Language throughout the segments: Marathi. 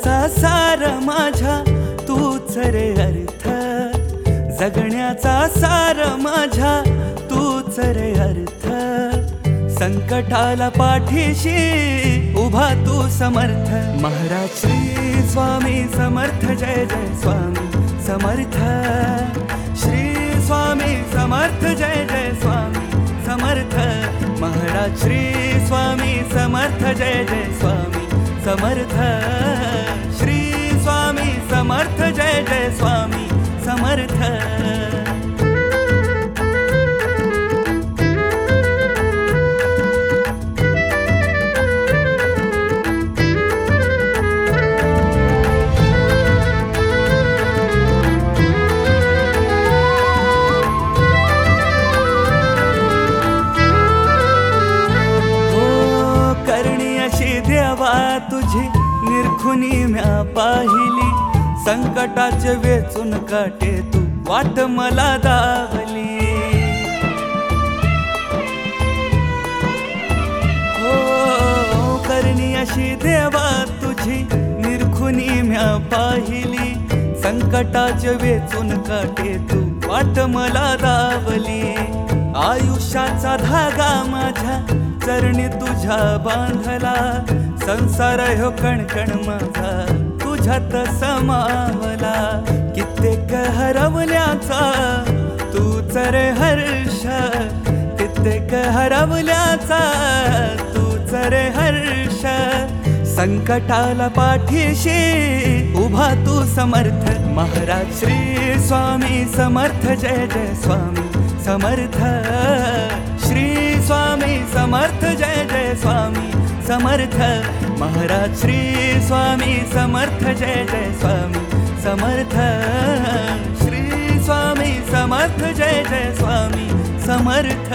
जगण्याचा सार माझ्या तूच रे अर्थ, जगण्याचा सार माझ्या तूच रे अर्थ. संकटाला पाठीशी उभा तू समर्थ. महाराज श्री स्वामी समर्थ, जय जय स्वामी समर्थ. श्री स्वामी समर्थ, जय जय स्वामी समर्थ. महाराज श्री स्वामी समर्थ, जय जय स्वामी समर्थ. श्री स्वामी समर्थ, जय जय स्वामी समर्थ. देवा तुझी निरखुनी म्या पाहिली, संकटाचे वेचून काटे तू वाट मला दावली. हो करणी अशी देवा तुझी निरखुनी म्या पाहिली, संकटाचे वेचून काटे तू वाट मला दावली. आयुष्याचा धागा माझ्या चरणी तुझ्या बांधला, संसार हो कणकण माझा तुझ्यात समावला. कित्येक हरवल्याचा तूच रे हर्ष, कित्येक हरवल्याचा तूच रे हर्ष. संकटाला पाठीशी उभा तू समर्थ. महाराज श्री स्वामी समर्थ, जय जय स्वामी समर्थ. श्री स्वामी समर्थ, जय जय स्वामी समर्थ. महाराज श्री स्वामी समर्थ, जय जय स्वामी समर्थ. श्री स्वामी समर्थ, जय जय स्वामी समर्थ.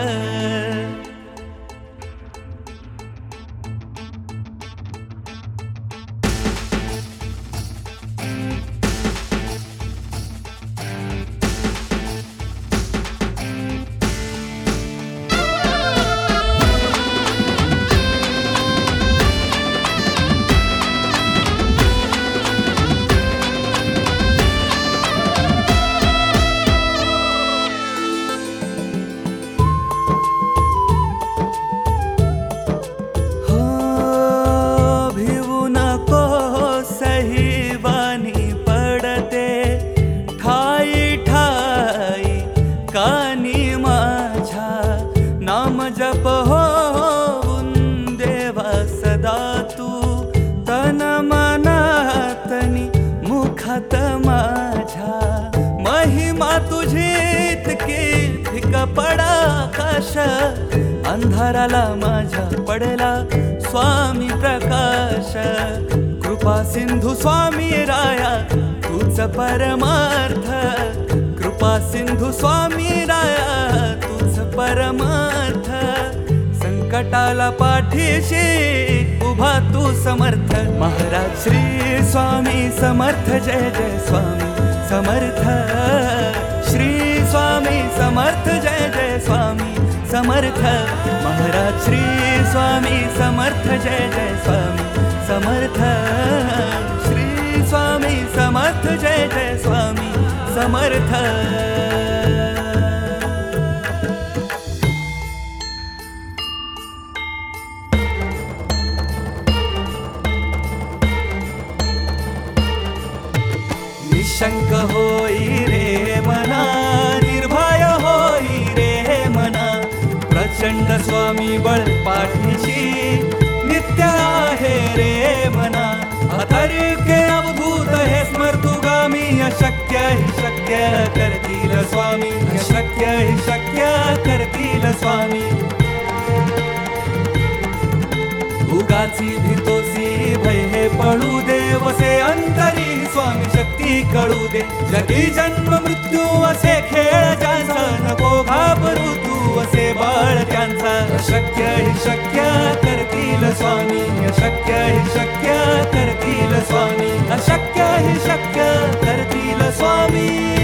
कानी माझ्या नाम जप होऊन देवा सदा तू, तन मनातनी मुखात माझ्या. महिमा तुझी इतकी फिक पडा आकाश, अंधाराला माझ्या पडला स्वामी प्रकाश. कृपा सिंधू स्वामी राया तूच परमार्थ, कृपा सिंधू स्वामी राया तूच परमार्थ. संकटाला पाठीशी उभा तू समर्थ. महाराज श्री स्वामी समर्थ, जय जय स्वामी समर्थ. श्री स्वामी समर्थ, जय जय स्वामी समर्थ. महाराज श्री स्वामी समर्थ, जय जय स्वामी समर्थ. श्री स्वामी समर्थ, जय जय स्वामी समर्थ. निशंक होई रे मना, निर्भय होई रे मना. प्रचंड स्वामी बळ पाठीशी नित्य आहे रे मना. अतर्क्य अवधूत हे स्मर्तुगामी, अशक्य हि शक्य करतील स्वामी, अशक्य हि शक्य करतील स्वामी. उगाची भीतोसी भय हे पळू दे, वसे अंतरी स्वामी शक्ती कळू दे. जगी जन्म मृत्यू असे खेळ ज्यांचा, नको घाबरू तू असे बाळ त्यांचा. अशक्य हि शक्य करतील स्वामी, अशक्य हि शक्य करतील स्वामी, अशक्य हि शक्य करतील स्वामी.